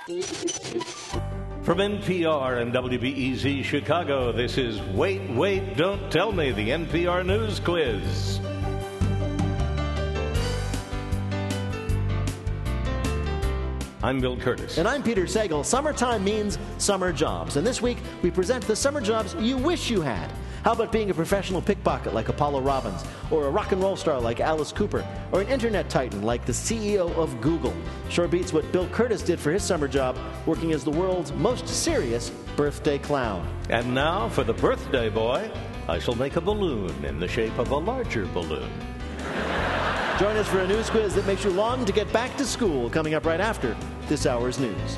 From NPR and WBEZ Chicago, this is Wait, Wait, Don't Tell Me, the NPR News Quiz. I'm Bill Curtis. And I'm Peter Sagal. Summertime means summer jobs. And this week, we present the summer jobs you wish you had. How about being a professional pickpocket like Apollo Robbins, or a rock and roll star like Alice Cooper, or an internet titan like the CEO of Google? Sure beats what Bill Curtis did for his summer job, working as the world's most serious birthday clown. And now, for the birthday boy, I shall make a balloon in the shape of a larger balloon. Join us for a news quiz that makes you long to get back to school, coming up right after this hour's news.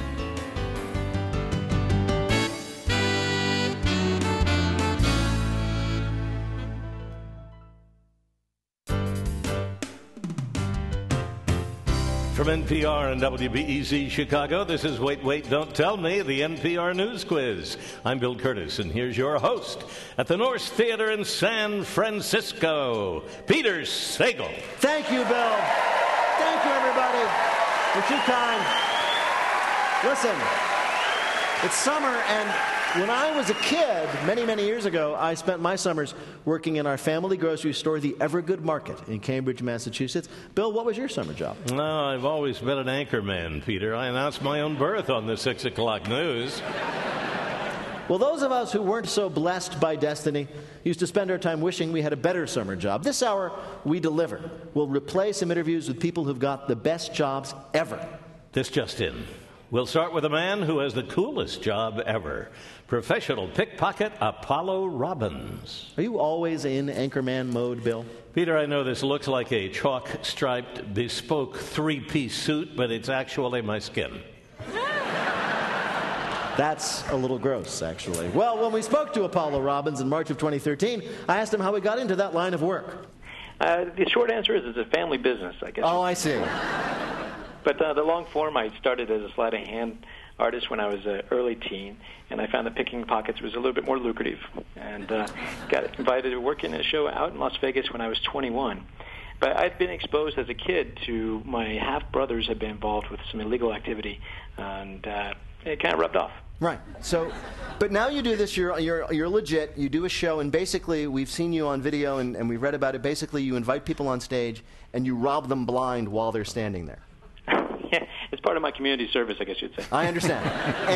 From NPR and WBEZ Chicago, this is Wait, Wait, Don't Tell Me, the NPR News Quiz. I'm Bill Curtis, and here's your host at the Norse Theater in San Francisco, Peter Sagal. Thank you, Bill. Thank you, everybody. You're too kind. Listen, it's summer, and when I was a kid, many, many years ago, I spent my summers working in our family grocery store, the Evergood Market in Cambridge, Massachusetts. Bill, what was your summer job? No, I've always been an anchorman, Peter. I announced my own birth on the 6 o'clock news. Well, those of us who weren't so blessed by destiny used to spend our time wishing we had a better summer job. This hour, we deliver. We'll replay some interviews with people who've got the best jobs ever. This just in. We'll start with a man who has the coolest job ever. Professional pickpocket Apollo Robbins. Are you always in anchorman mode, Bill? Peter, I know this looks like a chalk-striped, bespoke three-piece suit, but it's actually my skin. That's a little gross, actually. Well, when we spoke to Apollo Robbins in March of 2013, I asked him how he got into that line of work. The short answer is it's a family business, I guess. Oh, I see. But the long form, I started as a sleight of hand artist when I was an early teen, and I found that picking pockets was a little bit more lucrative, and got invited to work in a show out in Las Vegas when I was 21. But I'd been exposed as a kid to my half-brothers had been involved with some illegal activity, and it kind of rubbed off. Right. So, but now you do this, you're legit, you do a show, and basically we've seen you on video and we've read about it. Basically you invite people on stage and you rob them blind while they're standing there. Yeah, it's part of my community service, I guess you'd say. I understand.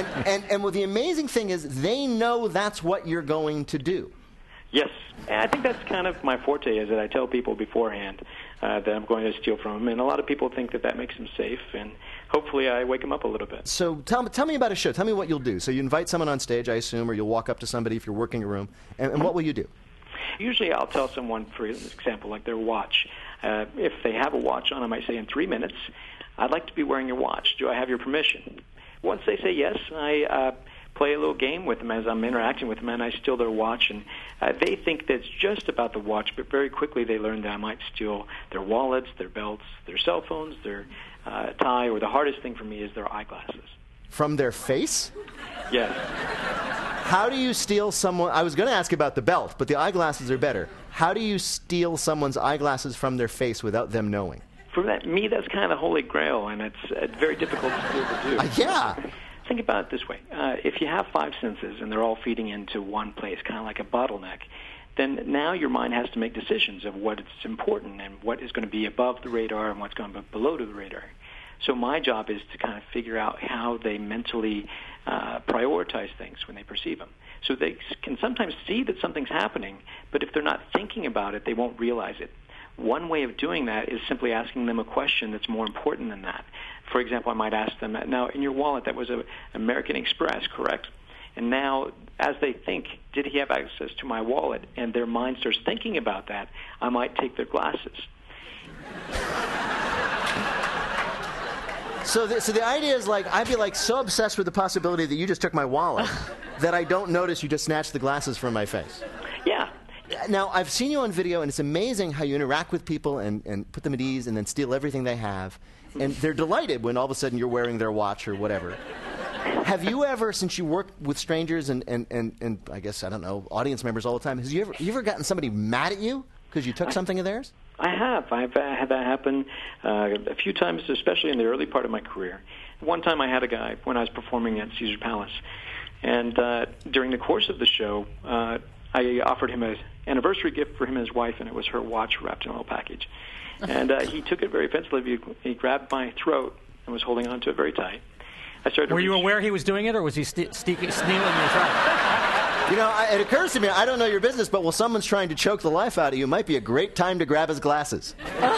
And well, the amazing thing is they know that's what you're going to do. Yes, and I think that's kind of my forte, is that I tell people beforehand that I'm going to steal from them, and a lot of people think that makes them safe, and hopefully I wake them up a little bit. So tell me about a show. Tell me what you'll do. So you invite someone on stage, I assume, or you'll walk up to somebody if you're working a room, and what will you do? Usually I'll tell someone, for example, like their watch. If they have a watch on, I might say, in 3 minutes, I'd like to be wearing your watch. Do I have your permission? Once they say yes, I play a little game with them as I'm interacting with them, and I steal their watch. And they think that it's just about the watch, but very quickly they learn that I might steal their wallets, their belts, their cell phones, their tie, or the hardest thing for me is their eyeglasses. From their face? Yes. How do you steal someone? I was going to ask about the belt, but the eyeglasses are better. How do you steal someone's eyeglasses from their face without them knowing? For me, that's kind of the holy grail, and it's very difficult to do. Yeah. Think about it this way. If you have 5 senses and they're all feeding into one place, kind of like a bottleneck, then now your mind has to make decisions of what is important and what is going to be above the radar and what's going to be below the radar. So my job is to kind of figure out how they mentally prioritize things when they perceive them. So they can sometimes see that something's happening, but if they're not thinking about it, they won't realize it. One way of doing that is simply asking them a question that's more important than that. For example, I might ask them, now, in your wallet, that was an American Express, correct? And now, as they think, did he have access to my wallet? And their mind starts thinking about that, I might take their glasses. So the idea is, like, I'd be like so obsessed with the possibility that you just took my wallet that I don't notice you just snatched the glasses from my face. Yeah. Now, I've seen you on video, and it's amazing how you interact with people and put them at ease and then steal everything they have. And they're delighted when all of a sudden you're wearing their watch or whatever. Have you ever, since you work with strangers and I guess, I don't know, audience members all the time, have you ever gotten somebody mad at you because you took something of theirs? I have. I've had that happen a few times, especially in the early part of my career. One time I had a guy when I was performing at Caesars Palace, and during the course of the show, I offered him an anniversary gift for him and his wife, and it was her watch wrapped in a little package. And he took it very offensively. He grabbed my throat and was holding on to it very tight. I started. Were you aware he was doing it, or was he stealing your throat? You know, it occurs to me, I don't know your business, but while someone's trying to choke the life out of you, it might be a great time to grab his glasses.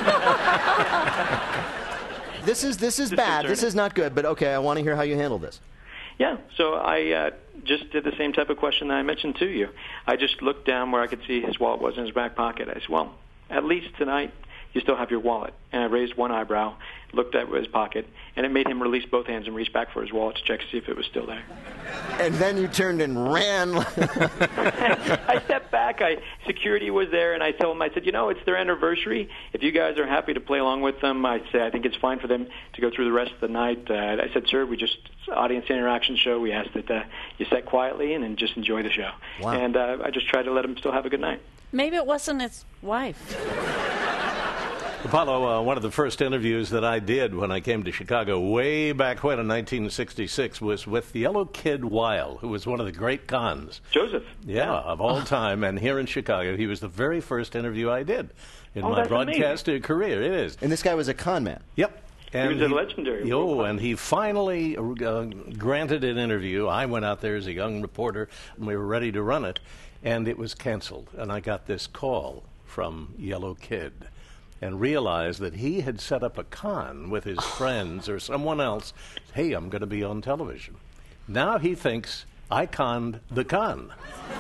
This is bad. This is not good, but okay, I want to hear how you handle this. Yeah, so I just did the same type of question that I mentioned to you. I just looked down where I could see his wallet was in his back pocket. I said, well, at least tonight you still have your wallet. And I raised one eyebrow, looked at his pocket, and it made him release both hands and reach back for his wallet to check to see if it was still there. And then you turned and ran. I stepped back. Security was there, and I told him, I said, it's their anniversary. If you guys are happy to play along with them, I think it's fine for them to go through the rest of the night. I said, sir, it's an audience interaction show. We ask that you sit quietly and then just enjoy the show. Wow. And I just tried to let him still have a good night. Maybe it wasn't his wife. Apollo, one of the first interviews that I did when I came to Chicago way back when in 1966 was with Yellow Kid Weil, who was one of the great cons. Joseph. Yeah, of all time. And here in Chicago, he was the very first interview I did in my broadcasting career. It is. And this guy was a con man. Yep. And he was a legendary. And he finally granted an interview. I went out there as a young reporter, and we were ready to run it, and it was canceled. And I got this call from Yellow Kid and realized that he had set up a con with his friends or someone else. Hey, I'm going to be on television. Now he thinks I conned the con.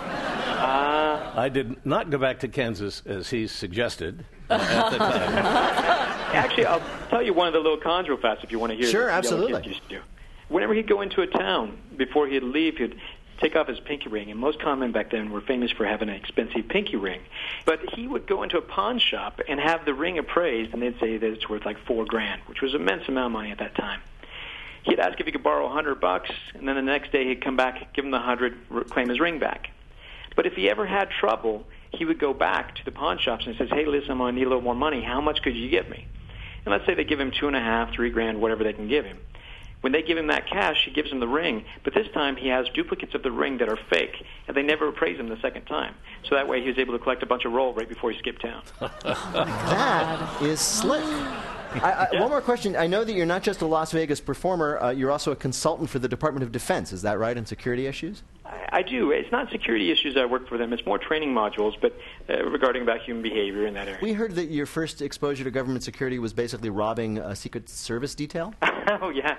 I did not go back to Kansas as he suggested at the time. Actually, I'll tell you one of the little cons real fast if you want to hear. Sure, what absolutely. Yellow Kid used to do. Whenever he'd go into a town, before he'd leave, he'd take off his pinky ring, and most con men back then were famous for having an expensive pinky ring. But he would go into a pawn shop and have the ring appraised, and they'd say that it's worth like $4,000, which was an immense amount of money at that time. He'd ask if he could borrow $100, and then the next day he'd come back, give him the $100, claim his ring back. But if he ever had trouble, he would go back to the pawn shops and says, hey, listen, I'm going to need a little more money. How much could you give me? And let's say they give him $2.5, $3,000, whatever they can give him. When they give him that cash, he gives him the ring, but this time he has duplicates of the ring that are fake, and they never appraise him the second time. So that way he was able to collect a bunch of roll right before he skipped town. That is slick. One more question. I know that you're not just a Las Vegas performer, you're also a consultant for the Department of Defense. Is that right, in security issues? I do. It's not security issues I work for them. It's more training modules, but regarding about human behavior in that area. We heard that your first exposure to government security was basically robbing a Secret Service detail? Oh, yeah.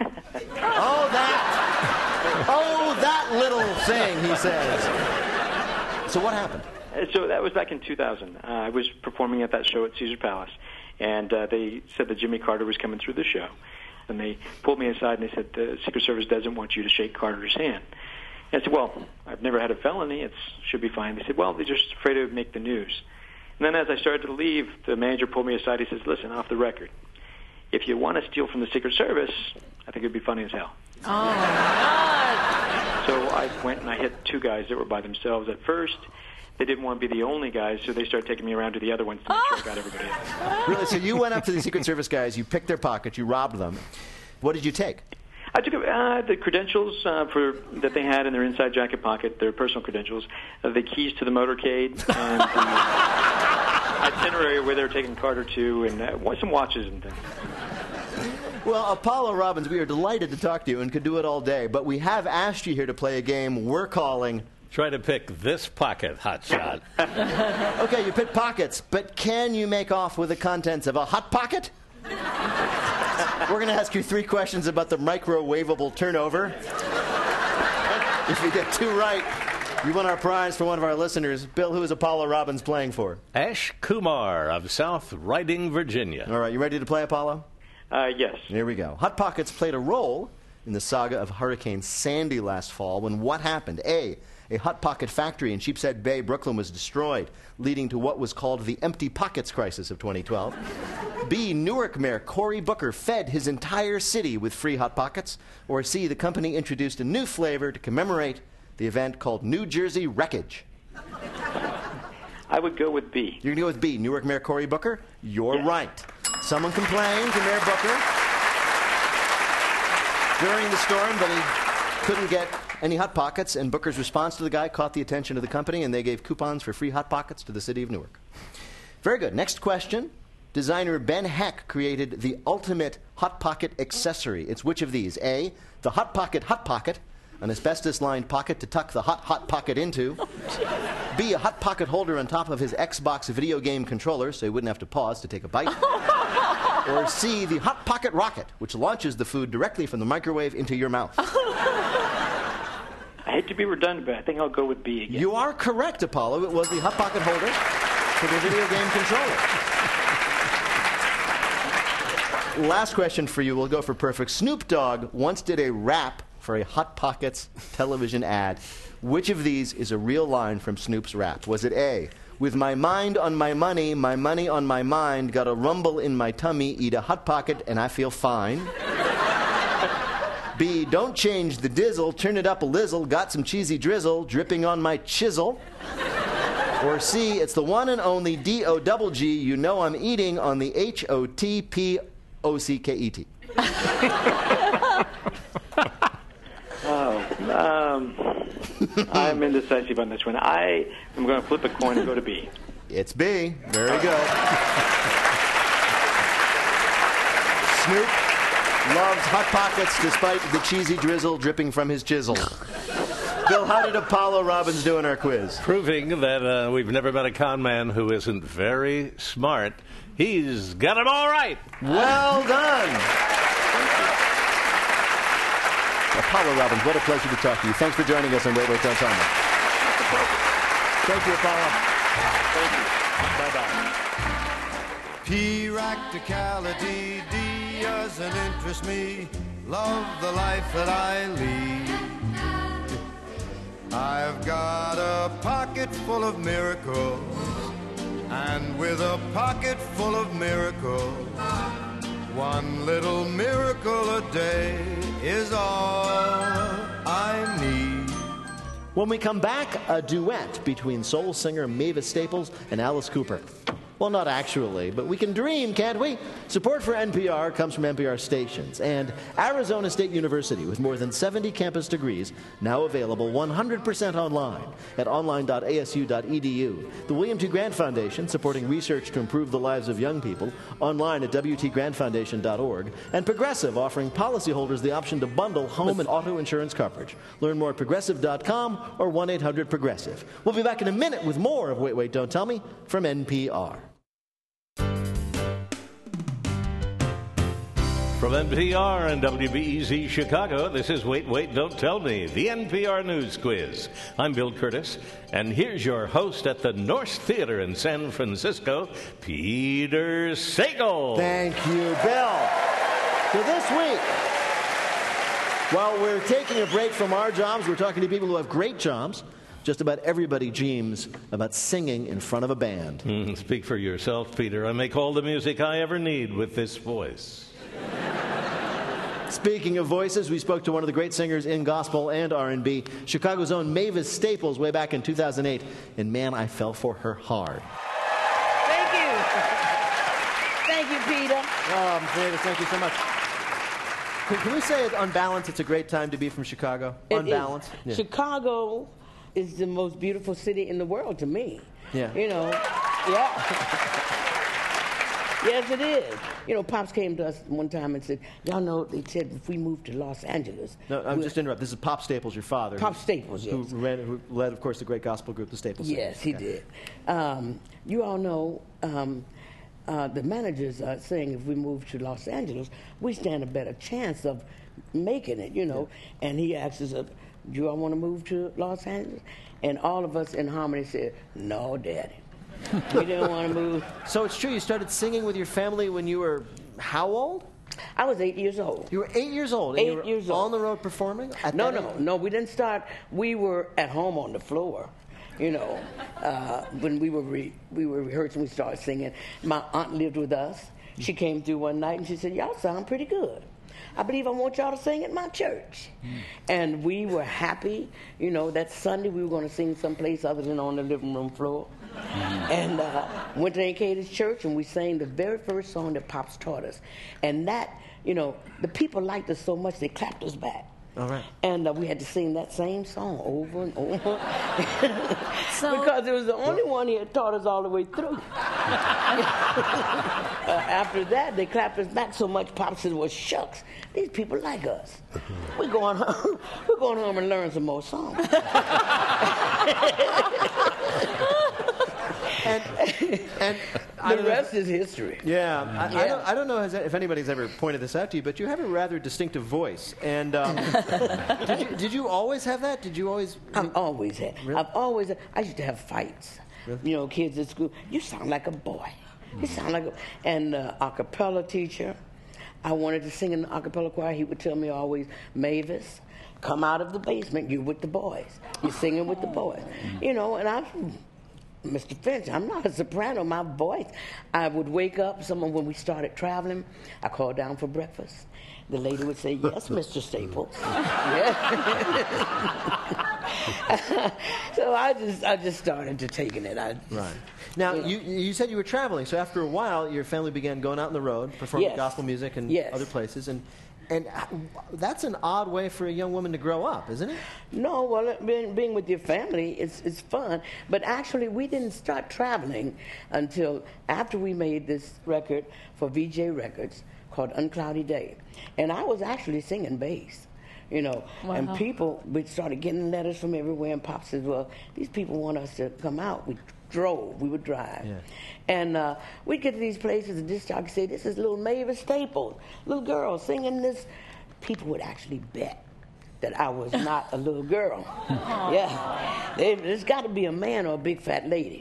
that little thing, he says. So what happened? So that was back in 2000. I was performing at that show at Caesars Palace, and they said that Jimmy Carter was coming through the show. And they pulled me aside and they said, the Secret Service doesn't want you to shake Carter's hand. And I said, well, I've never had a felony. It should be fine. They said, well, they're just afraid it would make the news. And then as I started to leave, the manager pulled me aside. He says, listen, off the record, if you want to steal from the Secret Service, I think it would be funny as hell. Oh, my God. So I went and I hit two guys that were by themselves at first. They didn't want to be the only guys, so they started taking me around to the other ones to make sure I got everybody else. Really? So you went up to the Secret Service guys, you picked their pockets, you robbed them. What did you take? I took the credentials that they had in their inside jacket pocket, their personal credentials, the keys to the motorcade, and the itinerary where they were taking Carter to, and some watches and things. Well, Apollo Robbins, we are delighted to talk to you and could do it all day, but we have asked you here to play a game we're calling... Try to pick this pocket, hotshot. Okay, you pick pockets, but can you make off with the contents of a hot pocket? We're going to ask you 3 questions about the microwavable turnover. If you get 2 right, you won our prize for one of our listeners. Bill, who is Apollo Robbins playing for? Ash Kumar of South Riding, Virginia. All right, you ready to play, Apollo? Yes. Here we go. Hot Pockets played a role in the saga of Hurricane Sandy last fall when what happened? A Hot Pocket factory in Sheepshead Bay, Brooklyn was destroyed, leading to what was called the Empty Pockets crisis of 2012. B, Newark Mayor Cory Booker fed his entire city with free Hot Pockets. Or C, the company introduced a new flavor to commemorate the event called New Jersey Wreckage. I would go with B. You're going to go with B, Newark Mayor Cory Booker? You're Yes. right. Someone complained to Mayor Booker during the storm that he couldn't get any Hot Pockets, and Booker's response to the guy caught the attention of the company, and they gave coupons for free Hot Pockets to the city of Newark. Very good. Next question. Designer Ben Heck created the ultimate Hot Pocket accessory. It's which of these? A, the Hot Pocket, an asbestos-lined pocket to tuck the Hot Pocket into. B, a Hot Pocket holder on top of his Xbox video game controller so he wouldn't have to pause to take a bite. Or C, the Hot Pocket rocket, which launches the food directly from the microwave into your mouth. I hate to be redundant, but I think I'll go with B again. You are correct, Apollo. It was the Hot Pocket holder for the video game controller. Last question for you. We'll go for perfect. Snoop Dogg once did a rap for a Hot Pockets television ad. Which of these is a real line from Snoop's rap? Was it A, with my mind on my money on my mind, got a rumble in my tummy, eat a Hot Pocket, and I feel fine? B, don't change the dizzle, turn it up a lizzle, got some cheesy drizzle, dripping on my chisel? Or C, it's the one and only D-O-double-G, you know I'm eating on the H-O-T-P-O-C-K-E-T. I'm indecisive on this one. I am going to flip a coin and go to B. It's B. Very good. Snoop loves Hot Pockets despite the cheesy drizzle dripping from his chisel. Bill, how did Apollo Robbins do in our quiz? Proving that we've never met a con man who isn't very smart. He's got them all right. Well done. Apollo Robbins, what a pleasure to talk to you. Thanks for joining us on Wait, Wait, Don't Tell Me. Thank you, Apollo. Thank you. Bye-bye. Practicality, D doesn't interest me. Love the life that I lead. I've got a pocket full of miracles, and with a pocket full of miracles, one little miracle a day is all I need. When we come back, a duet between soul singer Mavis Staples and Alice Cooper. Well, not actually, but we can dream, can't we? Support for NPR comes from NPR stations and Arizona State University, with more than 70 campus degrees, now available 100% online at online.asu.edu. The William T. Grant Foundation, supporting research to improve the lives of young people, online at wtgrantfoundation.org. And Progressive, offering policyholders the option to bundle home and auto insurance coverage. Learn more at progressive.com or 1-800-PROGRESSIVE. We'll be back in a minute with more of Wait, Wait, Don't Tell Me from NPR. From NPR and WBEZ Chicago, this is Wait, Wait, Don't Tell Me, the NPR News Quiz. I'm Bill Curtis, and here's your host at the Norse Theater in San Francisco, Peter Sagal. Thank you, Bill. So this week, while we're taking a break from our jobs, we're talking to people who have great jobs. Just about everybody dreams about singing in front of a band. Speak for yourself, Peter. I make all the music I ever need with this voice. Speaking of voices, we spoke to one of the great singers in gospel and R&B, Chicago's own Mavis Staples, way back in 2008, and man, I fell for her hard. Thank you. Thank you, Peter. Mavis, thank you so much. Can we say, on balance, it's a great time to be from Chicago? On balance? Yeah. Chicago is the most beautiful city in the world to me. Yeah. You know, yeah. Yes, it is. You know, Pops came to us one time and said, y'all know, they said if we moved to Los Angeles. No, I'm just interrupting. This is Pop Staples, your father. Pop Staples, yes. Who led, of course, the great gospel group, the Staples. Yes, he did. You all know the managers are saying if we move to Los Angeles, we stand a better chance of making it, you know. Yeah. And he asked us, do you all want to move to Los Angeles? And all of us in harmony said, no, Daddy. We didn't want to move. So it's true, you started singing with your family when you were how old? I was 8 years old. You were 8 years old? 8 years old. On the road performing? No, we didn't start. We were at home on the floor. You know, when we were rehearsing, we started singing. My aunt lived with us. She came through one night and she said, y'all sound pretty good. I believe I want y'all to sing at my church. And we were happy. You know, that Sunday we were going to sing someplace other than on the living room floor. And went to Acadia Church, and we sang the very first song that Pops taught us. And that, the people liked us so much, they clapped us back. All right. And we had to sing that same song over and over. Because it was the only one he had taught us all the way through. After that, they clapped us back so much, Pop said, well, shucks, these people like us. We're going home and learn some more songs. And the rest is history. Yeah. I don't know if anybody's ever pointed this out to you, but you have a rather distinctive voice. And did you always have that? Did you always? I've always had. Really? I used to have fights. Really? Kids at school. You sound like a boy. You sound like and a cappella teacher. I wanted to sing in the a cappella choir. He would tell me always, Mavis, come out of the basement. You're with the boys. You're singing with the boys. And Mr. Finch, I'm not a soprano. My voice. I would wake up. When we started traveling, I called down for breakfast. The lady would say, yes, Mr. Staples. So I just started to taking it. Right. Now, you said you were traveling, so after a while, your family began going out on the road, performing gospel music and other places, and that's an odd way for a young woman to grow up, isn't it? No, well, being with your family, it's fun. But actually, we didn't start traveling until after we made this record for VJ Records called Uncloudy Day. And I was actually singing bass, Wow. And we started getting letters from everywhere, and Pop says, well, these people want us to come out. We would drive. Yeah. And we'd get to these places, and this jockey say, this is little Mavis Staples, little girl singing this. People would actually bet that I was not a little girl. Yeah. There's got to be a man or a big fat lady.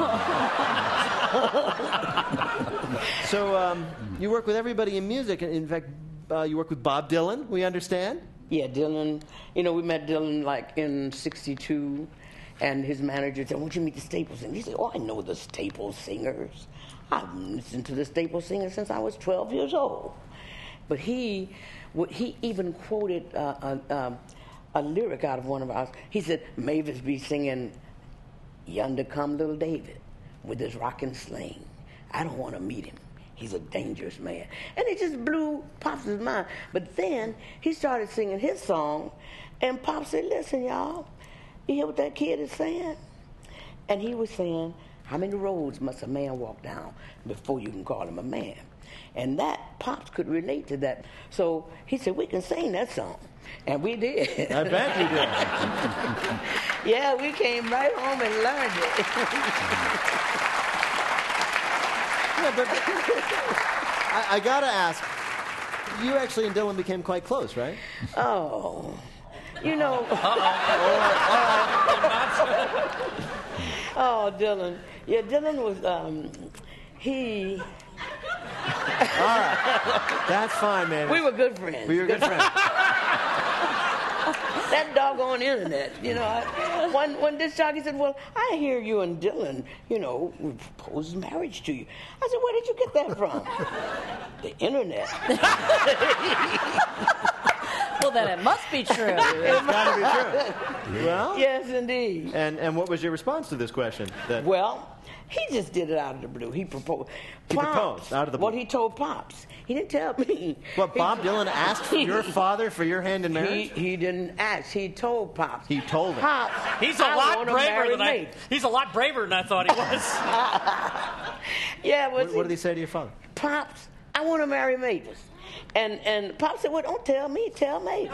So you work with everybody in music. In fact, you work with Bob Dylan, we understand? Yeah, Dylan. We met Dylan like in '62. And his manager said, won't you meet the Staples singers? He said, I know the Staples singers. I've listened to the Staples singers since I was 12 years old. But he even quoted a lyric out of one of ours. He said, Mavis be singing, yonder come little David with his rocking sling. I don't want to meet him. He's a dangerous man. And it just blew Pop's mind. But then he started singing his song, and Pop said, listen, y'all, you hear what that kid is saying? And he was saying, how many roads must a man walk down before you can call him a man? And that, Pops could relate to that. So he said, we can sing that song. And we did. I bet you did. Yeah, we came right home and learned it. Yeah, but I got to ask, you actually and Dylan became quite close, right? Oh. Oh, Dylan. Yeah, Dylan was, he... All right. That's fine, man. We were good friends. We were good friends. That doggone internet, One disc jockey said, well, I hear you and Dylan, proposed marriage to you. I said, where did you get that from? The internet. Well, then it must be true. It's got to be true. Well, yes, indeed. And what was your response to this question? Well, he just did it out of the blue. He proposed. He proposed out of the blue. What he told Pops. He didn't tell me. What, Bob Dylan asked your father for your hand in marriage? He didn't ask. He told Pops. He told him. Pops, He's a lot braver than I thought he was. Yeah. What did he say to your father? Pops, I want to marry Mavis. And Pop said, well, don't tell me, tell Mavis.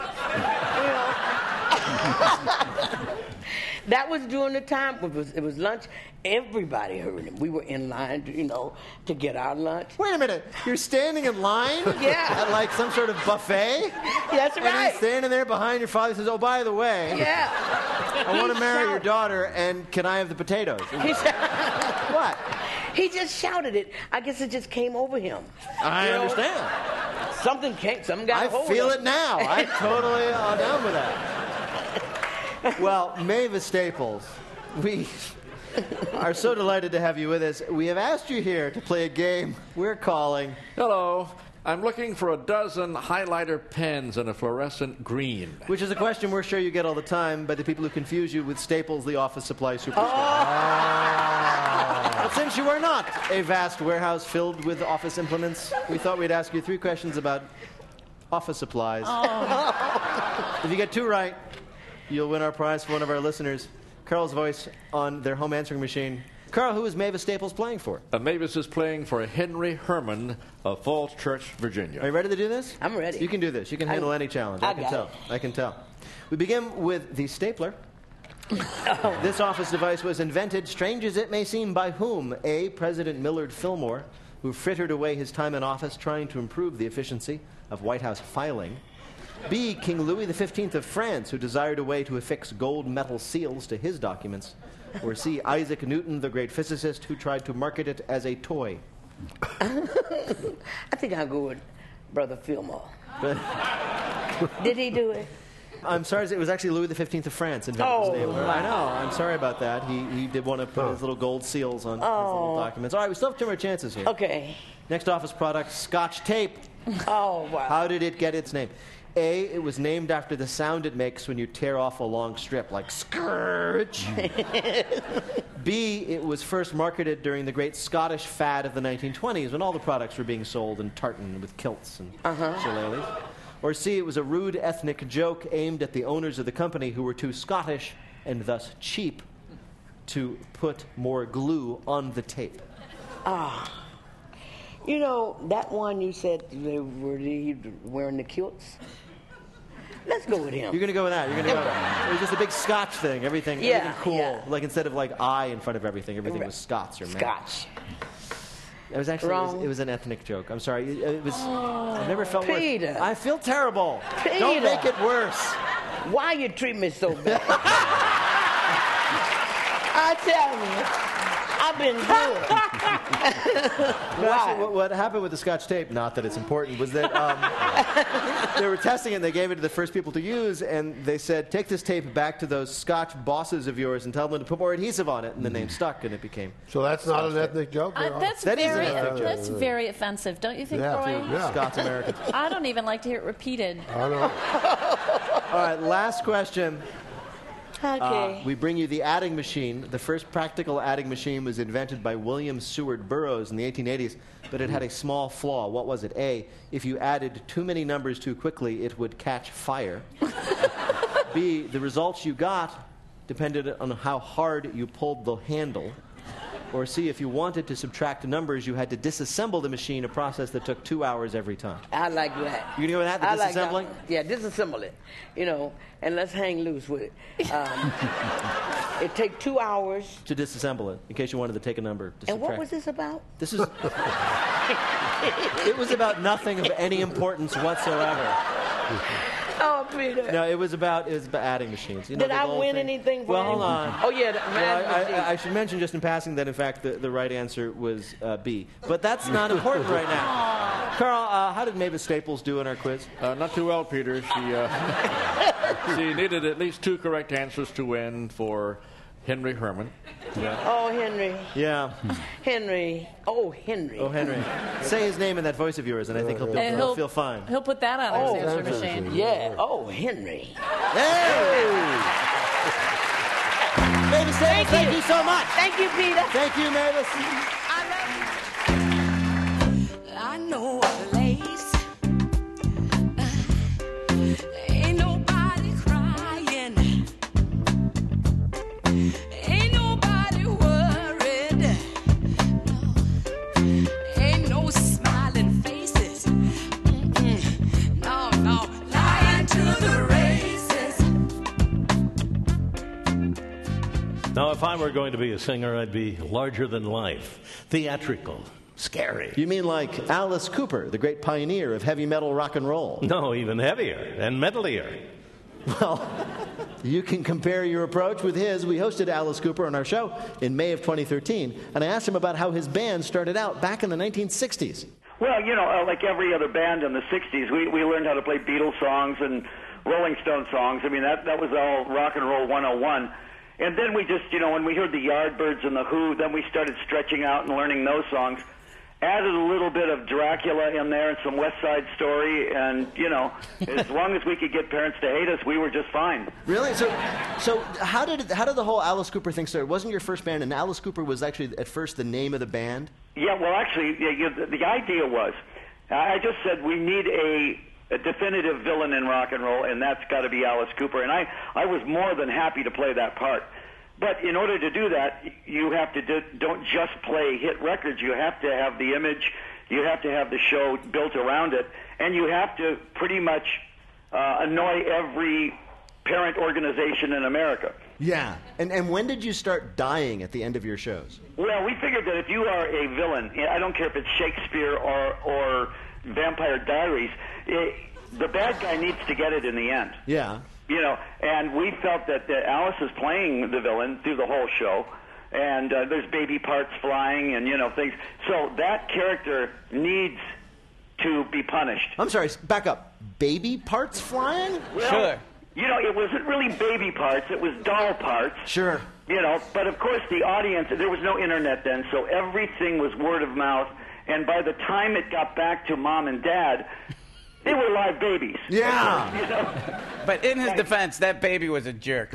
That was during the time, it was lunch. Everybody heard him. We were in line, to get our lunch. Wait a minute. You're standing in line? Yeah. At like some sort of buffet? That's right. And he's standing there behind your father. He says, oh, by the way, yeah, I want to marry your daughter, and can I have the potatoes? What? He just shouted it. I guess it just came over him. I understand. Something got a hold of him. I feel it now. I'm totally down with that. Well, Mavis Staples, we are so delighted to have you with us. We have asked you here to play a game we're calling... Hello. I'm looking for a dozen highlighter pens and a fluorescent green. Which is a question we're sure you get all the time by the people who confuse you with Staples, the office supply superstar. Oh. But since you are not a vast warehouse filled with office implements, we thought we'd ask you 3 questions about office supplies. Oh. If you get 2 right, you'll win our prize for one of our listeners, Carl's voice on their home answering machine. Carl, who is Mavis Staples playing for? Mavis is playing for Henry Herman of Falls Church, Virginia. Are you ready to do this? I'm ready. You can do this. You can handle any challenge. I can got tell. it. I can tell. We begin with the stapler. This office device was invented, strange as it may seem, by whom? A, President Millard Fillmore, who frittered away his time in office trying to improve the efficiency of White House filing. B, King Louis XV of France, who desired a way to affix gold metal seals to his documents. Or C, Isaac Newton, the great physicist, who tried to market it as a toy. I think I'll go with Brother Fillmore. Did he do it? I'm sorry, it was actually Louis XV of France invented the stapler. I know. I'm sorry about that. He did want to put his little gold seals on his little documents. All right, we still have 2 more chances here. Okay. Next office product, Scotch tape. Oh, wow. How did it get its name? A, it was named after the sound it makes when you tear off a long strip, like scourge. B, it was first marketed during the great Scottish fad of the 1920s when all the products were being sold in tartan with kilts and shillelaghs. Or C, it was a rude ethnic joke aimed at the owners of the company who were too Scottish and thus cheap to put more glue on the tape. You know, that one you said they were wearing the kilts? Let's go with him. You're going to go with that. You're going to go. It was just a big Scotch thing. Everything cool. Yeah. Like instead of like I in front of everything was Scots or man. Scotch. It was actually it was an ethnic joke. I'm sorry. It was. I never felt Peter. worse. I feel terrible. Peter. Don't make it worse. Why you treat me so bad? I tell you, I've been good. Actually, what happened with the Scotch tape, not that it's important, was that they were testing it and they gave it to the first people to use, and they said, take this tape back to those Scotch bosses of yours and tell them to put more adhesive on it, and the name stuck, and it became... So that's not an ethnic joke? That's That is an very ethnic joke. that's very offensive, don't you think, Roy? Yeah. Scots Americans. I don't even like to hear it repeated. I know. All right, last question. Okay. We bring you the adding machine. The first practical adding machine was invented by William Seward Burroughs in the 1880s, but it had a small flaw. What was it? A, if you added too many numbers too quickly, it would catch fire. B, the results you got depended on how hard you pulled the handle. Or C, if you wanted to subtract numbers, you had to disassemble the machine, a process that took 2 hours every time. I like that. You gonna go with that, the disassembling? Like that. Yeah, disassemble it. You know, and let's hang loose with it. It takes 2 hours. To disassemble it, in case you wanted to take a number. To And what subtract. was this about? This is... It was about nothing of any importance whatsoever. Oh, Peter. No, it was about adding machines. You know, Did the I whole win thing. anything for Well, you? hold on. Oh, yeah. I should mention just in passing that, in fact, the right answer was B. But that's not important right now. Carl, how did Mavis Staples do in our quiz? Not too well, Peter. She needed at least 2 correct answers to win for Henry Herman. Oh, Henry. Yeah. Henry. Oh, Henry. Oh, Henry. Say his name in that voice of yours, and I think he'll feel fine. He'll put that on his answer machine. Yeah. Oh, Henry. Hey! Mavis Staples, thank you so much. Thank you, Peter. Thank you, Mavis. I know a place. Ain't nobody crying. Ain't nobody worried. No. Ain't no smiling faces. No, no. Lying to the races. Now, if I were going to be a singer, I'd be larger than life, theatrical, scary. You mean like Alice Cooper, the great pioneer of heavy metal rock and roll? No, even heavier and metalier. Well, you can compare your approach with his. We hosted Alice Cooper on our show in May of 2013, and I asked him about how his band started out back in the 1960s. Well, you know, like every other band in the 60s, we learned how to play Beatles songs and Rolling Stone songs. I mean, that was all rock and roll 101. And then we just, you know, when we heard the Yardbirds and the Who, then we started stretching out and learning those songs. added a little bit of Dracula in there and some West Side Story, and, you know, as long as we could get parents to hate us, we were just fine. Really? So how did the whole Alice Cooper thing start? It wasn't your first band, and Alice Cooper was actually at first the name of the band? Yeah, well, actually, the idea was, I just said we need a definitive villain in rock and roll, and that's got to be Alice Cooper, and I was more than happy to play that part. But in order to do that, you have to don't just play hit records. You have to have the image. You have to have the show built around it. And you have to pretty much annoy every parent organization in America. Yeah. And when did you start dying at the end of your shows? Well, we figured that if you are a villain, I don't care if it's Shakespeare or Vampire Diaries, the bad guy needs to get it in the end. Yeah. You know, and we felt that Alice is playing the villain through the whole show, and there's baby parts flying and, you know, things. So that character needs to be punished. I'm sorry, back up. Baby parts flying? Well, Sure. You know, it wasn't really baby parts. It was doll parts. Sure. You know, but of course the audience, there was no internet then, so everything was word of mouth. And by the time it got back to mom and dad, they were live babies. Yeah. You know? But in his defense, that baby was a jerk.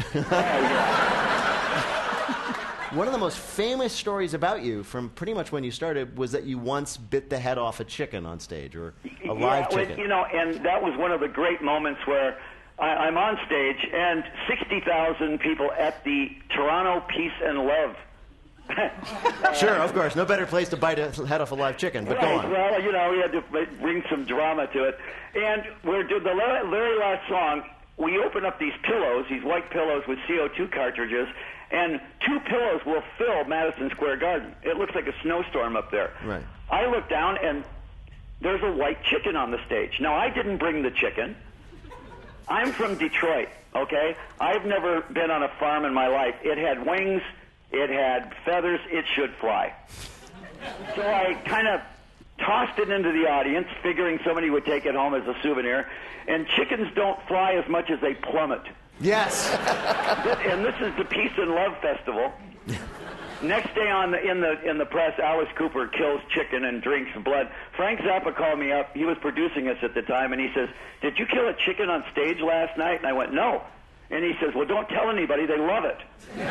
One of the most famous stories about you from pretty much when you started was that you once bit the head off a chicken on stage, or a live chicken. You know, and that was one of the great moments where I'm on stage and 60,000 people at the Toronto Peace and Love. Sure, of course. No better place to bite a head off a live chicken, but go on. Well, you know, we had to bring some drama to it. And we're doing the very last song. We open up these pillows, these white pillows with CO2 cartridges, and 2 pillows will fill Madison Square Garden. It looks like a snowstorm up there. Right. I look down, and there's a white chicken on the stage. Now, I didn't bring the chicken. I'm from Detroit, okay? I've never been on a farm in my life. It had wings. It had feathers. It should fly. So I kind of tossed it into the audience, figuring somebody would take it home as a souvenir. And chickens don't fly as much as they plummet. Yes. And this is the Peace and Love Festival. Next day in the press, Alice Cooper kills chicken and drinks blood. Frank Zappa called me up. He was producing us at the time, and he says, "Did you kill a chicken on stage last night?" And I went, "No." And he says, "Well, don't tell anybody. They love it."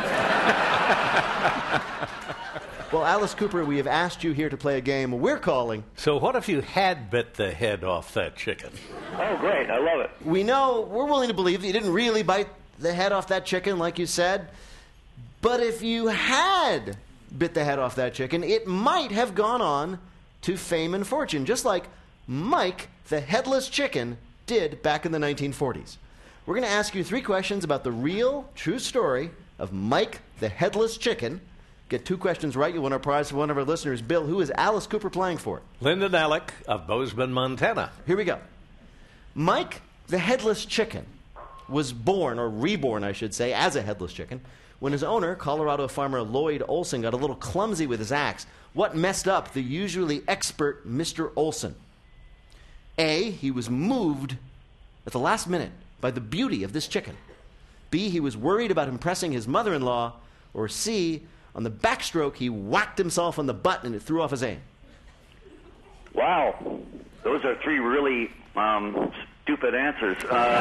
Well, Alice Cooper, we have asked you here to play a game we're calling. So what if you had bit the head off that chicken? Oh, great. I love it. We know, we're willing to believe that you didn't really bite the head off that chicken, like you said. But if you had bit the head off that chicken, it might have gone on to fame and fortune, just like Mike the Headless Chicken did back in the 1940s. We're going to ask you 3 questions about the real, true story of Mike the Headless Chicken. Get 2 questions right, you'll win a prize for one of our listeners. Bill, who is Alice Cooper playing for? Lyndon Alec of Bozeman, Montana. Here we go. Mike the Headless Chicken was born, or reborn, I should say, as a headless chicken, when his owner, Colorado farmer Lloyd Olson, got a little clumsy with his axe. What messed up the usually expert Mr. Olson? A, he was moved at the last minute by the beauty of this chicken. B, he was worried about impressing his mother-in-law. Or C, on the backstroke, he whacked himself on the butt and it threw off his aim. Wow. Those are 3 really stupid answers.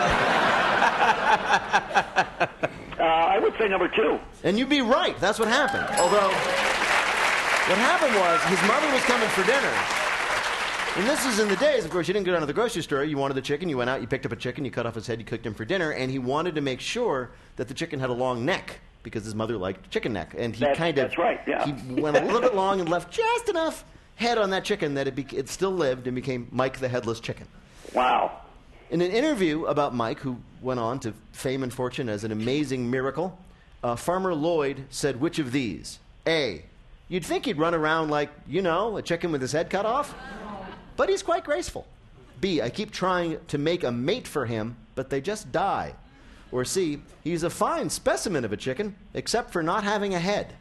I would say number 2. And you'd be right. That's what happened. Although, what happened was his mother was coming for dinner. And this is in the days, of course, you didn't go down to the grocery store. You wanted the chicken. You went out, you picked up a chicken, you cut off his head, you cooked him for dinner. And he wanted to make sure that the chicken had a long neck because his mother liked chicken neck. And he That's right, yeah. He went a little bit long and left just enough head on that chicken that it still lived and became Mike the Headless Chicken. Wow. In an interview about Mike, who went on to fame and fortune as an amazing miracle, Farmer Lloyd said, which of these? A, you'd think he'd run around like, you know, a chicken with his head cut off, but he's quite graceful. B, I keep trying to make a mate for him, but they just die. Or C, he's a fine specimen of a chicken, except for not having a head.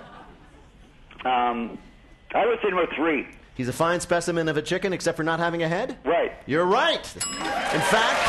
I would say number 3. He's a fine specimen of a chicken, except for not having a head? Right. You're right. In fact,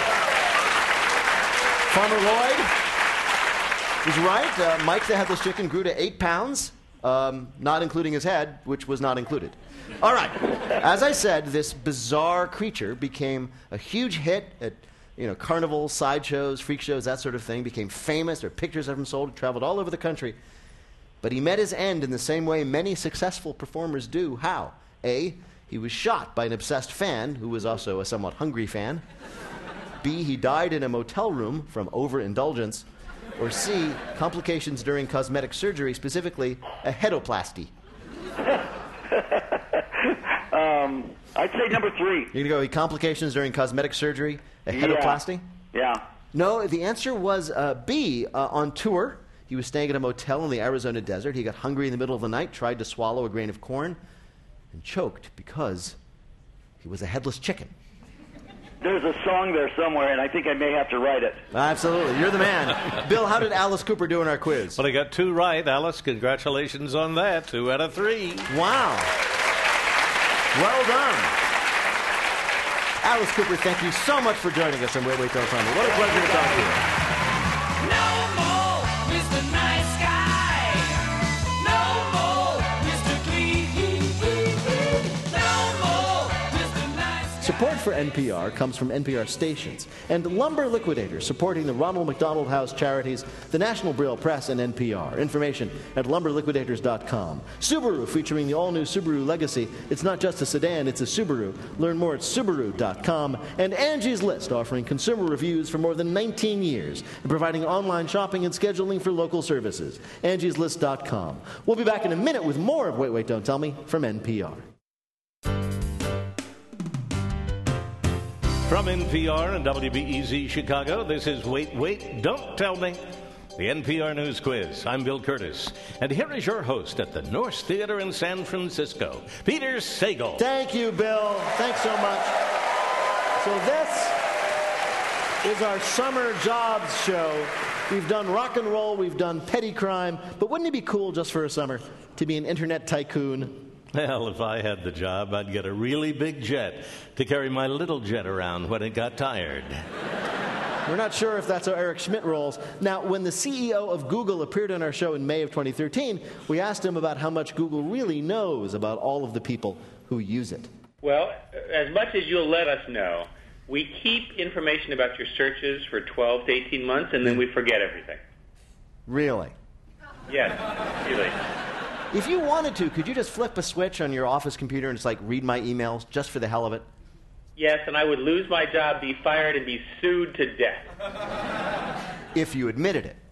Farmer Lloyd was right. Mike the Headless Chicken grew to 8 pounds not including his head, which was not included. All right. As I said, this bizarre creature became a huge hit at carnivals, sideshows, freak shows, that sort of thing. Became famous. There are pictures of him sold. Traveled all over the country. But he met his end in the same way many successful performers do. How? A, he was shot by an obsessed fan who was also a somewhat hungry fan. B, he died in a motel room from overindulgence. Or C, complications during cosmetic surgery, specifically a headoplasty. I'd say number 3. You're going to go complications during cosmetic surgery, a headoplasty? Yeah. No, the answer was B, on tour. He was staying at a motel in the Arizona desert. He got hungry in the middle of the night, tried to swallow a grain of corn, and choked because he was a headless chicken. There's a song there somewhere, and I think I may have to write it. Absolutely. You're the man. Bill, how did Alice Cooper do in our quiz? Well, I got 2 right. Alice, congratulations on that. 2 out of 3. Wow. Well done. Alice Cooper, thank you so much for joining us on Wait, Don't Tell Me. What a pleasure to talk to you. No more Mr. Nice Guy. No more Mr. Clean. No more Mr. Nice Guy. Support for NPR comes from NPR stations and Lumber Liquidators, supporting the Ronald McDonald House charities, the National Brill Press, and NPR. Information at lumberliquidators.com. Subaru, featuring the all-new Subaru Legacy. It's not just a sedan, it's a Subaru. Learn more at Subaru.com. And Angie's List, offering consumer reviews for more than 19 years and providing online shopping and scheduling for local services. Angie'sList.com. We'll be back in a minute with more of Wait, Don't Tell Me from NPR. From NPR and WBEZ Chicago, this is Wait, Don't Tell Me, the NPR News Quiz. I'm Bill Curtis, and here is your host at the Norse Theater in San Francisco, Peter Sagal. Thank you, Bill. Thanks so much. So this is our summer jobs show. We've done rock and roll, we've done petty crime, but wouldn't it be cool just for a summer to be an internet tycoon? Well, if I had the job, I'd get a really big jet to carry my little jet around when it got tired. We're not sure if that's how Eric Schmidt rolls. Now, when the CEO of Google appeared on our show in May of 2013, we asked him about how much Google really knows about all of the people who use it. Well, as much as you'll let us know, we keep information about your searches for 12 to 18 months, and then we forget everything. Really? Yes, really. If you wanted to, could you just flip a switch on your office computer and just read my emails just for the hell of it? Yes, and I would lose my job, be fired, and be sued to death. If you admitted it.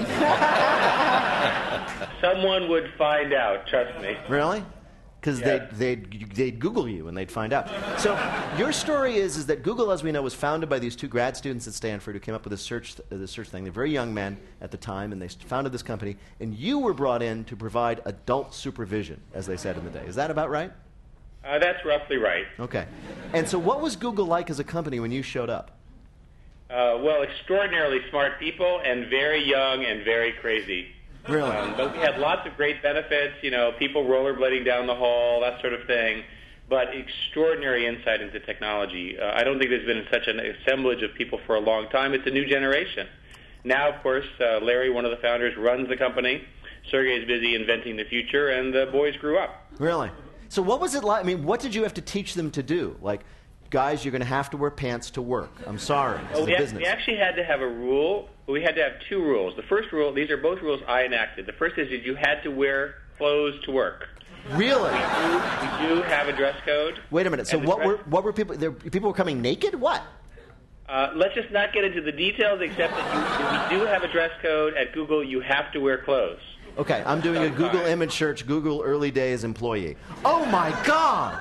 Someone would find out, trust me. Really? Because Yeah. they'd Google you and they'd find out. So your story is that Google, as we know, was founded by these 2 grad students at Stanford who came up with this search thing. They're very young men at the time, and they founded this company. And you were brought in to provide adult supervision, as they said in the day. Is that about right? That's roughly right. Okay. And so what was Google like as a company when you showed up? Well, extraordinarily smart people and very young and very crazy. Really? But we had lots of great benefits, people rollerblading down the hall, that sort of thing, but extraordinary insight into technology. I don't think there's been such an assemblage of people for a long time. It's a new generation. Now, of course, Larry, one of the founders, runs the company. Sergey's busy inventing the future, and the boys grew up. Really? So what was it like? I mean, what did you have to teach them to do? Guys, you're going to have to wear pants to work. I'm sorry. It's the business. We actually had to have a rule. We had to have 2 rules. The first rule, these are both rules I enacted. The first is that you had to wear clothes to work. Really? We do have a dress code. Wait a minute. So what were people? People were coming naked? What? Let's just not get into the details, except that we do have a dress code at Google. You have to wear clothes. Okay, I'm doing a Google image search, Google early days employee. Oh my God!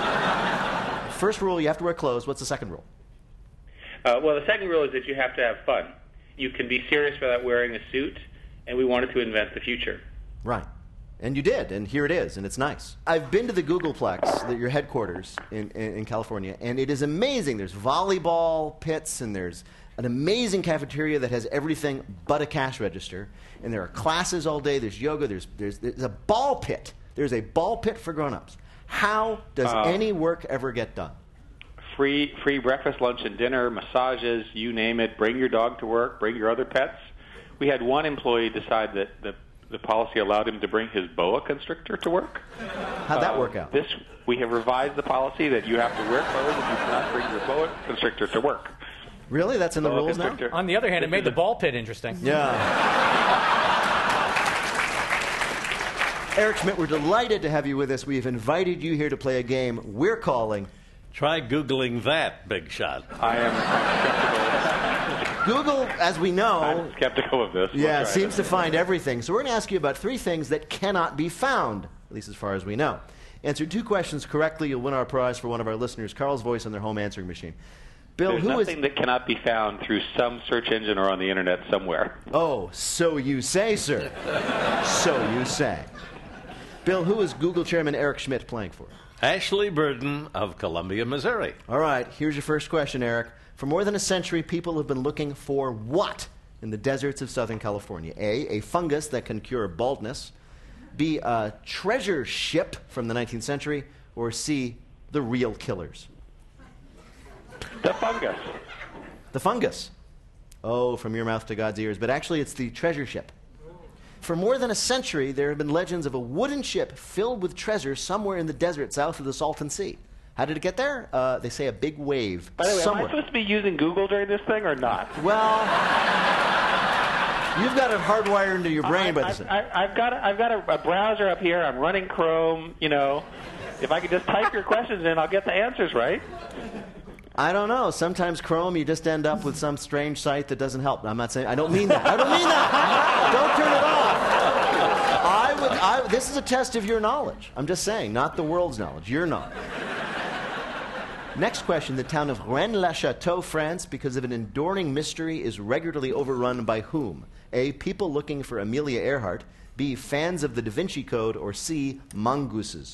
First rule, you have to wear clothes. What's the second rule? Well, the second rule is that you have to have fun. You can be serious without wearing a suit, and we wanted to invent the future. Right. And you did, and here it is, and it's nice. I've been to the Googleplex, your headquarters in California, and it is amazing. There's volleyball pits, and there's an amazing cafeteria that has everything but a cash register, and there are classes all day. There's yoga. There's a ball pit. There's a ball pit for grown-ups. How does any work ever get done? Free breakfast, lunch, and dinner, massages, you name it. Bring your dog to work. Bring your other pets. We had one employee decide that the policy allowed him to bring his boa constrictor to work. How'd that work out? We have revised the policy that you have to wear clothes and you cannot bring your boa constrictor to work. Really? That's in the rules now? On the other hand, it made the ball pit interesting. Yeah. Eric Schmidt, we're delighted to have you with us. We've invited you here to play a game we're calling... Try Googling that, Big Shot. I am skeptical. Google, as we know... I'm skeptical of this. Yeah, seems to find everything. So we're going to ask you about 3 things that cannot be found, at least as far as we know. Answer 2 questions correctly, you'll win our prize for one of our listeners, Carl's Voice on their home answering machine. Bill, There's nothing that cannot be found through some search engine or on the internet somewhere. Oh, so you say, sir. So you say. Bill, who is Google Chairman Eric Schmidt playing for? Ashley Burden of Columbia, Missouri. All right, here's your first question, Eric. For more than a century, people have been looking for what in the deserts of Southern California? A fungus that can cure baldness. B, a treasure ship from the 19th century. Or C, the real killers. The fungus. The fungus. Oh, from your mouth to God's ears. But actually, it's the treasure ship. For more than a century, there have been legends of a wooden ship filled with treasure somewhere in the desert south of the Salton Sea. How did it get there? They say a big wave. By the way, somewhere. am I supposed to be using Google during this thing or not? Well, you've got it hardwired into your brain by this. I've got a browser up here. I'm running Chrome. You know, if I could just type your questions in, I'll get the answers right. I don't know. Sometimes Chrome, you just end up with some strange site that doesn't help. I'm not saying. I don't mean that. I don't mean that. Don't turn it off. This is a test of your knowledge. I'm just saying, not the world's knowledge. Your knowledge. Next question. The town of Rennes-le-Château, France, because of an enduring mystery, is regularly overrun by whom? A, people looking for Amelia Earhart. B, fans of the Da Vinci Code. Or C, mongooses.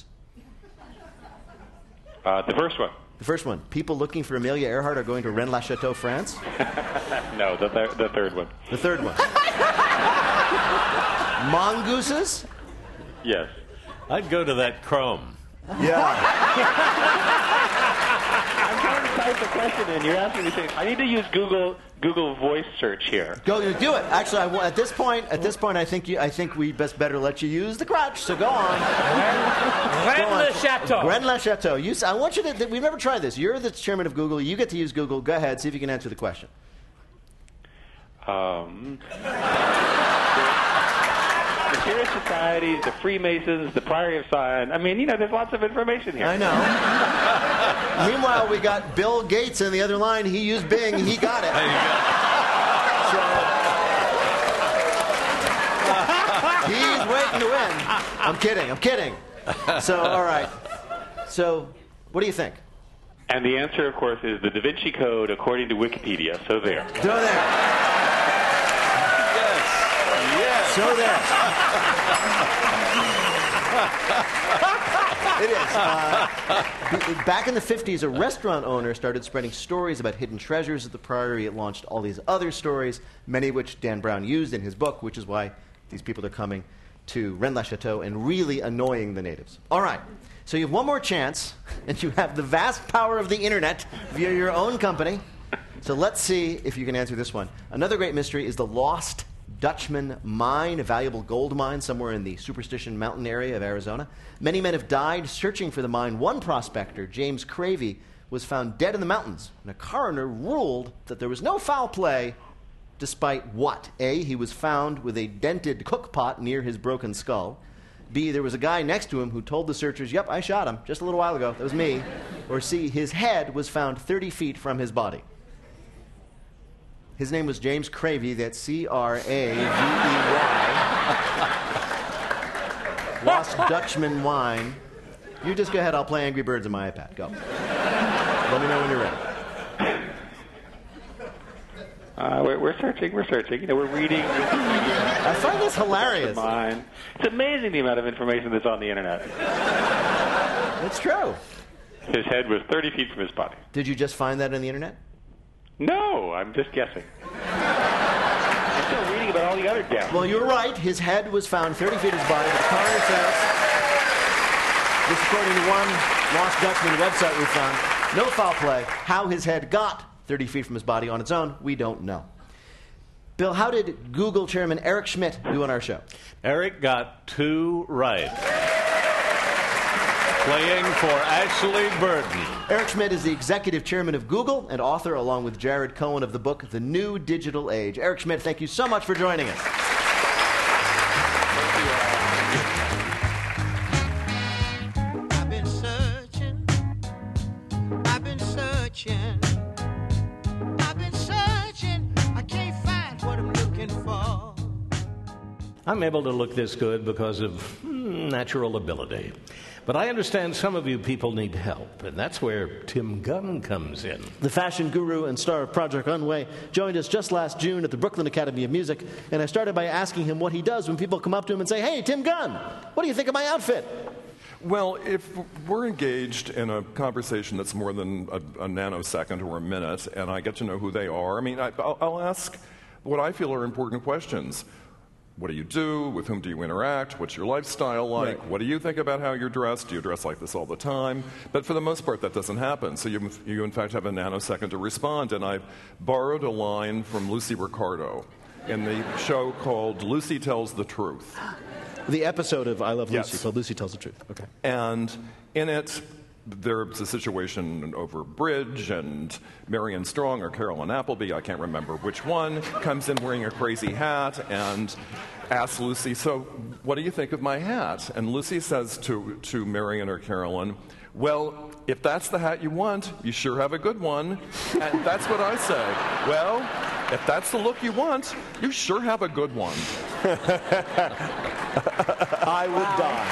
The first one. The first one. People looking for Amelia Earhart are going to Rennes-le-Château, France? No, the third one. The third one. Mongooses? Yes. I'd go to that Chrome. Yeah. I'm trying to type the question in. You're asking me things. I need to use Google voice search here. Go do it. Actually, at this point, I think we better let you use the crutch. So go on. Rennes-le-Château. Rennes-le-Château. I want you to. We've never tried this. You're the chairman of Google. You get to use Google. Go ahead. See if you can answer the question. The Secret Societies, the Freemasons, the Priory of Sion. I mean, there's lots of information here. I know. Meanwhile, we got Bill Gates in the other line. He used Bing. He got it. He's waiting to win. I'm kidding. So, all right. So, what do you think? And the answer, of course, is the Da Vinci Code according to Wikipedia. So there. So there. So there. It is. Back in the 50s, a restaurant owner started spreading stories about hidden treasures at the Priory. It launched all these other stories, many of which Dan Brown used in his book, which is why these people are coming to Rennes-le-Château and really annoying the natives. All right. So you have one more chance, and you have the vast power of the Internet via your own company. So let's see if you can answer this one. Another great mystery is the Lost Dutchman Mine, a valuable gold mine somewhere in the Superstition Mountain area of Arizona. Many men have died searching for the mine. One prospector, James Cravey, was found dead in the mountains, and a coroner ruled that there was no foul play, despite what? A, he was found with a dented cook pot near his broken skull. B, there was a guy next to him who told the searchers, yep, I shot him just a little while ago. That was me. Or C, his head was found 30 feet from his body. His name was James Cravey. That's C-R-A-V-E-Y. Lost Dutchman Wine. You just go ahead. I'll play Angry Birds on my iPad. Go. Let me know when you're ready. We're searching. We're reading. I find this hilarious. It's amazing the amount of information that's on the internet. It's true. His head was 30 feet from his body. Did you just find that on the internet? No, I'm just guessing. I'm still reading about all the other deaths. Well, you're right. His head was found 30 feet from his body. But the coroner says, this according to one Lost Dutchman website we found, no foul play. How his head got 30 feet from his body on its own, we don't know. Bill, how did Google Chairman Eric Schmidt do on our show? Eric got 2 right. Playing for Ashley Burton. Eric Schmidt is the executive chairman of Google and author, along with Jared Cohen, of the book The New Digital Age. Eric Schmidt, thank you so much for joining us. I've been searching. I've been searching. I've been searching. I can't find what I'm looking for. I'm able to look this good because of natural ability. But I understand some of you people need help, and that's where Tim Gunn comes in. The fashion guru and star of Project Runway joined us just last June at the Brooklyn Academy of Music, and I started by asking him what he does when people come up to him and say, "Hey, Tim Gunn, what do you think of my outfit?" Well, if we're engaged in a conversation that's more than a nanosecond or a minute, and I get to know who they are, I mean, I'll ask what I feel are important questions. What do you do? With whom do you interact? What's your lifestyle like? Right. What do you think about how you're dressed? Do you dress like this all the time? But for the most part, that doesn't happen. So you in fact, have a nanosecond to respond. And I've borrowed a line from Lucy Ricardo in the show called Lucy Tells the Truth. The episode of I Love Lucy called Lucy Tells the Truth. Okay. And in it, there's a situation over a bridge, and Marion Strong or Carolyn Appleby, I can't remember which one, comes in wearing a crazy hat and asks Lucy, "So what do you think of my hat?" And Lucy says to Marion or Carolyn, "Well, if that's the hat you want, you sure have a good one." And that's what I say. Well, if that's the look you want, you sure have a good one. I would die.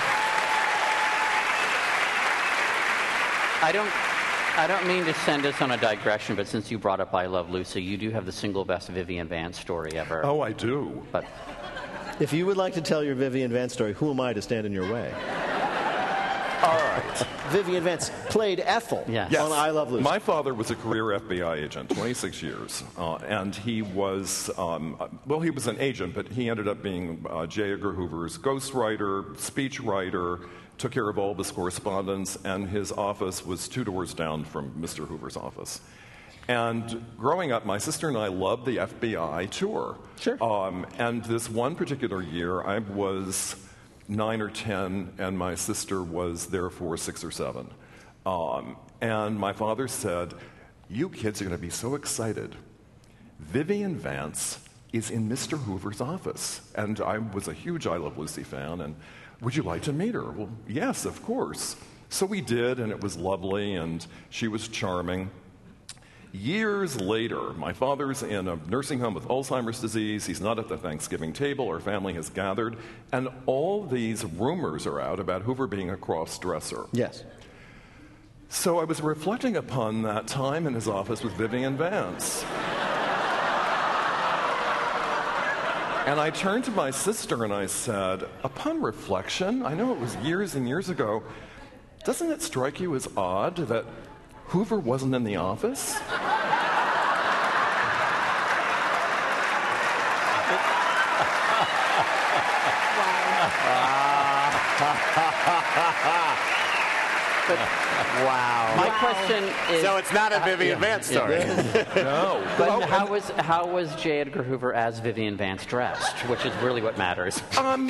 I don't mean to send us on a digression, but since you brought up I Love Lucy, you do have the single best Vivian Vance story ever. Oh, I do. But if you would like to tell your Vivian Vance story, who am I to stand in your way? All right. Vivian Vance played Ethel on I Love Lucy. My father was a career FBI agent, 26 years, and he was, he was an agent, but he ended up being J. Edgar Hoover's ghostwriter, speechwriter, took care of all of his correspondence, and his office was 2 doors down from Mr. Hoover's office. And growing up, my sister and I loved the FBI tour. Sure. And this one particular year, I was 9 or 10, and my sister was therefore 6 or 7. And my father said, "You kids are going to be so excited. Vivian Vance is in Mr. Hoover's office." And I was a huge I Love Lucy fan, and "Would you like to meet her?" Well, yes, of course. So we did, and it was lovely, and she was charming. Years later, my father's in a nursing home with Alzheimer's disease. He's not at the Thanksgiving table. Our family has gathered, and all these rumors are out about Hoover being a cross-dresser. Yes. So I was reflecting upon that time in his office with Vivian Vance. And I turned to my sister and I said, "Upon reflection, I know it was years and years ago, doesn't it strike you as odd that Hoover wasn't in the office?" Wow. My question is... So it's not a Vivian Vance story. No. But how was J. Edgar Hoover as Vivian Vance dressed, which is really what matters?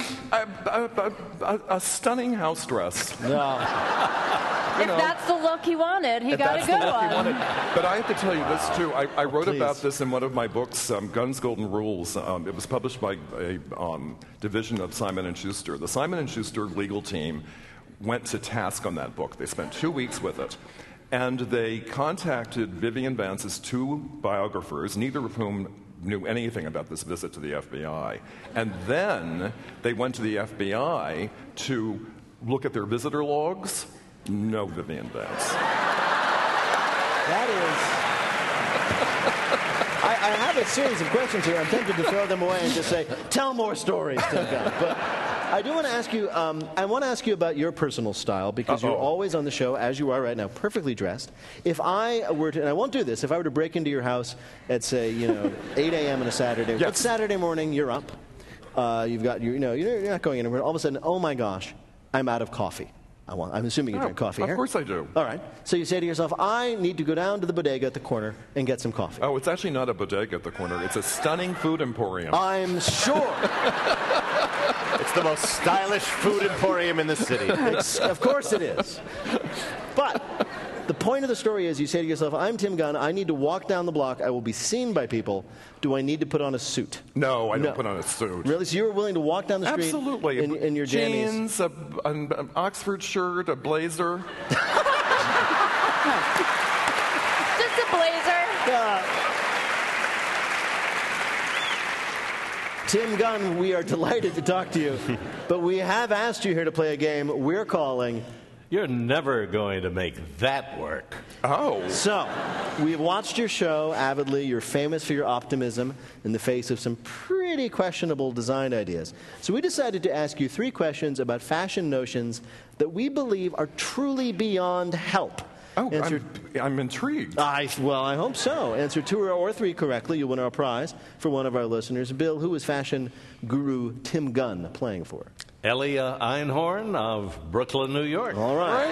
A stunning house dress. No. If that's the look he wanted, he got a good one. But I have to tell you this, too. I wrote about this in one of my books, Guns, Golden Rules. It was published by a division of Simon & Schuster. The Simon & Schuster legal team went to task on that book. They spent 2 weeks with it. And they contacted Vivian Vance's 2 biographers, neither of whom knew anything about this visit to the FBI. And then they went to the FBI to look at their visitor logs. No Vivian Vance. That is... I have a series of questions here. I'm tempted to throw them away and just say, "Tell more stories, Tim Gunn." But I do want to ask you, I want to ask you about your personal style, because you're always on the show, as you are right now, perfectly dressed. If I were to, and I won't do this, if I were to break into your house at, say, 8 a.m. on a Saturday, it's Saturday morning, you're up, you've got, you're not going anywhere, all of a sudden, oh my gosh, I'm out of coffee. I'm assuming you drink coffee Of here. course I do. All right. So you say to yourself, I need to go down to the bodega at the corner and get some coffee. Oh, it's actually not a bodega at the corner. It's a stunning food emporium. I'm sure. It's the most stylish food emporium in the city. Of course it is. But the point of the story is you say to yourself, I'm Tim Gunn. I need to walk down the block. I will be seen by people. Do I need to put on a suit? No, I don't put on a suit. Really? So you were willing to walk down the street Absolutely. in your jammies? Jeans, an Oxford shirt, a blazer. Just a blazer. Tim Gunn, we are delighted to talk to you, but we have asked you here to play a game we're calling You're Never Going to Make That Work. Oh. So, we've watched your show avidly. You're famous for your optimism in the face of some pretty questionable design ideas. So we decided to ask you 3 questions about fashion notions that we believe are truly beyond help. Oh, I'm intrigued. I hope so. Answer 2 or 3 correctly, you'll win our prize for one of our listeners. Bill, who is fashion guru Tim Gunn playing for? Elia Einhorn of Brooklyn, New York. All right.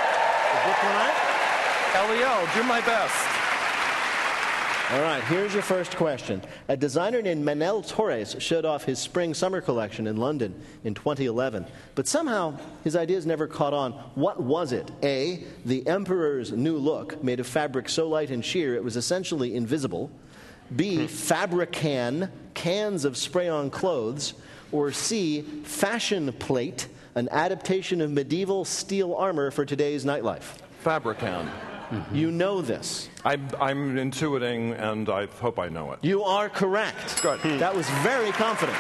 Great. Elio, do my best. All right, here's your first question. A designer named Manel Torres showed off his spring-summer collection in London in 2011, but somehow his ideas never caught on. What was it? A, the Emperor's new look, made of fabric so light and sheer it was essentially invisible. B, Fabrican, cans of spray-on clothes. Or C, Fashion Plate, an adaptation of medieval steel armor for today's nightlife. Fabrican. You know this. I'm intuiting, and I hope I know it. You are correct. Good. That was very confident.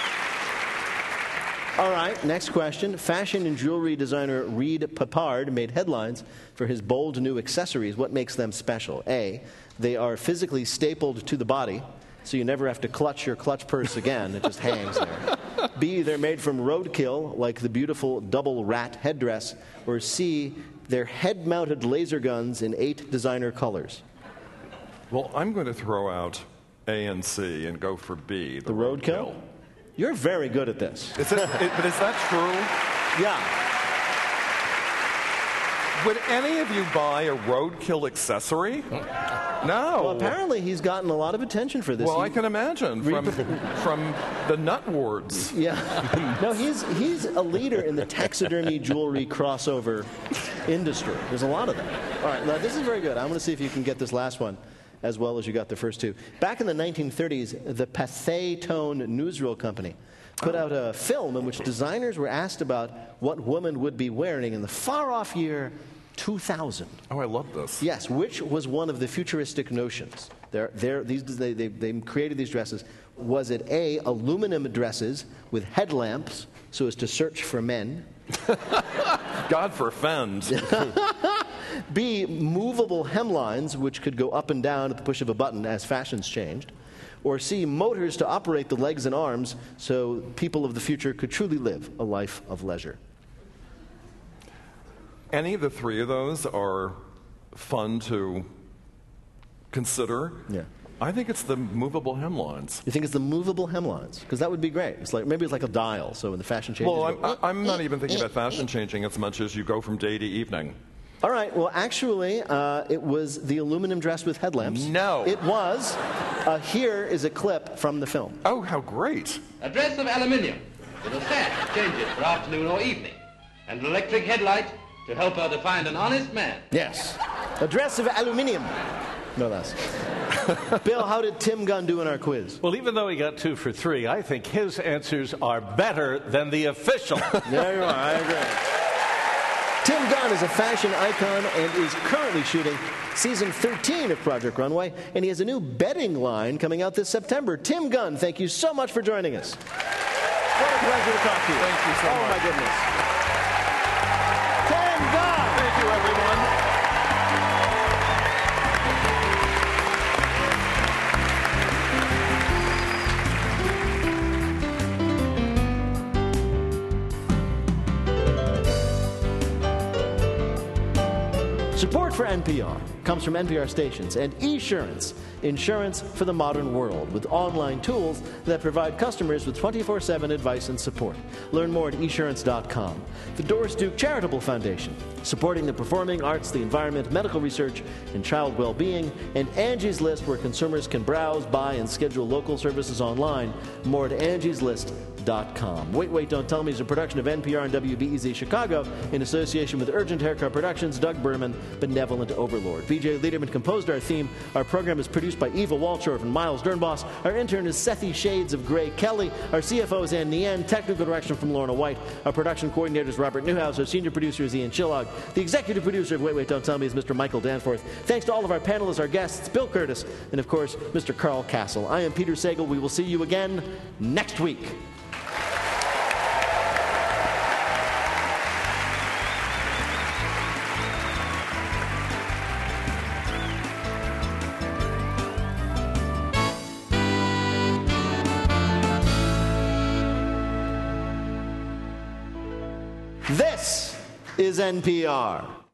All right, next question. Fashion and jewelry designer Reed Papard made headlines for his bold new accessories. What makes them special? A, they are physically stapled to the body, so you never have to clutch your clutch purse again. It just hangs there. B, they're made from roadkill, like the beautiful double rat headdress. Or C, they're head-mounted laser guns in 8 designer colors. Well, I'm going to throw out A and C and go for B, the roadkill. You're very good at this. But is that true? Yeah. Would any of you buy a roadkill accessory? No. Well, apparently he's gotten a lot of attention for this. Well, I can imagine from the nut wards. Yeah. No, he's a leader in the taxidermy jewelry crossover industry. There's a lot of them. All right, now this is very good. I'm going to see if you can get this last one as well as you got the first 2. Back in the 1930s, the Pathé Tone newsreel company put out a film in which designers were asked about what women would be wearing in the far-off year 2000. Oh, I love this. Yes, which was one of the futuristic notions. They created these dresses. Was it A, aluminum dresses with headlamps so as to search for men? God forfend. B, movable hemlines, which could go up and down at the push of a button as fashions changed. Or C, motors to operate the legs and arms so people of the future could truly live a life of leisure. Any of the 3 of those are fun to consider. Yeah. I think it's the movable hemlines. You think it's the movable hemlines? Because that would be great. It's like maybe it's like a dial, so when the fashion changes... Well, I'm not even thinking about fashion changing as much as you go from day to evening. All right. Well, actually, it was the aluminum dress with headlamps. No. It was. Here is a clip from the film. Oh, how great. A dress of aluminium with a sash to change it for afternoon or evening. And an electric headlight to help her to find an honest man. Yes. A dress of aluminium. No less. Bill, how did Tim Gunn do in our quiz? Well, even though he got 2 for 3, I think his answers are better than the official. There you are. I agree. Tim Gunn is a fashion icon and is currently shooting season 13 of Project Runway, and he has a new bedding line coming out this September. Tim Gunn, thank you so much for joining us. What a pleasure to talk to you. Thank you so much. Oh, my goodness. Tim Gunn! Thank you, everyone. Support for NPR comes from NPR stations and Esurance, insurance for the modern world, with online tools that provide customers with 24/7 advice and support. Learn more at esurance.com. The Doris Duke Charitable Foundation, supporting the performing arts, the environment, medical research, and child well-being, and Angie's List, where consumers can browse, buy, and schedule local services online. More at angieslist.com. Wait, Wait, Don't Tell Me is a production of NPR and WBEZ Chicago in association with Urgent Haircut Productions, Doug Berman, Benevolent Overlord. BJ Liederman composed our theme. Our program is produced by Eva Walchorf and Miles Dernboss. Our intern is Sethi Shades of Gray Kelly. Our CFO is Ann Nien. Technical direction from Lorna White. Our production coordinator is Robert Newhouse. Our senior producer is Ian Chillog. The executive producer of Wait, Wait, Don't Tell Me is Mr. Michael Danforth. Thanks to all of our panelists, our guests, Bill Curtis, and of course, Mr. Carl Castle. I am Peter Sagal. We will see you again next week. This is NPR.